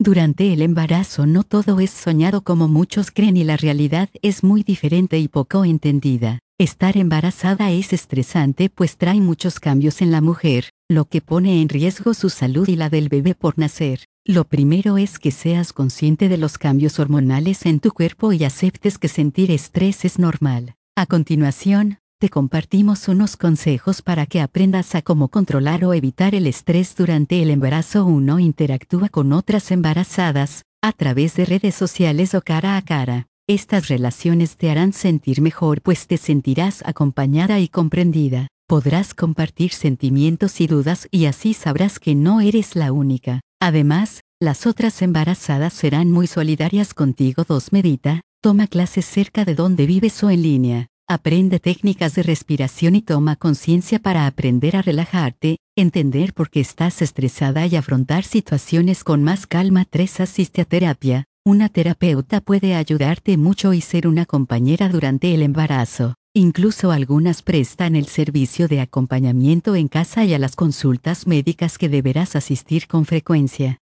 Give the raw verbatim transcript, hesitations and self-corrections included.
Durante el embarazo no todo es soñado como muchos creen y la realidad es muy diferente y poco entendida. Estar embarazada es estresante pues trae muchos cambios en la mujer, lo que pone en riesgo su salud y la del bebé por nacer. Lo primero es que seas consciente de los cambios hormonales en tu cuerpo y aceptes que sentir estrés es normal. A continuación, te compartimos unos consejos para que aprendas a cómo controlar o evitar el estrés durante el embarazo. uno Interactúa con otras embarazadas, a través de redes sociales o cara a cara. Estas relaciones te harán sentir mejor pues te sentirás acompañada y comprendida. Podrás compartir sentimientos y dudas y así sabrás que no eres la única. Además, las otras embarazadas serán muy solidarias contigo. dos Medita, toma clases cerca de donde vives o en línea. Aprende técnicas de respiración y toma conciencia para aprender a relajarte, entender por qué estás estresada y afrontar situaciones con más calma. tres Asiste a terapia. Una terapeuta puede ayudarte mucho y ser una compañera durante el embarazo. Incluso algunas prestan el servicio de acompañamiento en casa y a las consultas médicas que deberás asistir con frecuencia.